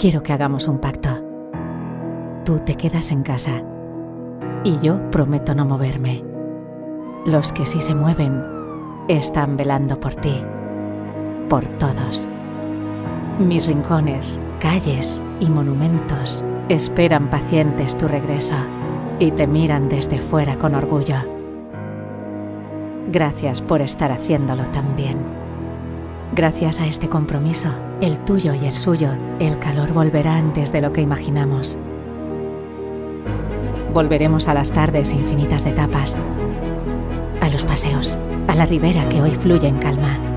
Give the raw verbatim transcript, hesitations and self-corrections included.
quiero que hagamos un pacto. Tú te quedas en casa y yo prometo no moverme. Los que sí se mueven están velando por ti, por todos. Mis rincones, calles y monumentos esperan pacientes tu regreso y te miran desde fuera con orgullo. Gracias por estar haciéndolo tan bien. Gracias a este compromiso, el tuyo y el suyo, el calor volverá antes de lo que imaginamos. Volveremos a las tardes infinitas de tapas, a los paseos, a la ribera que hoy fluye en calma.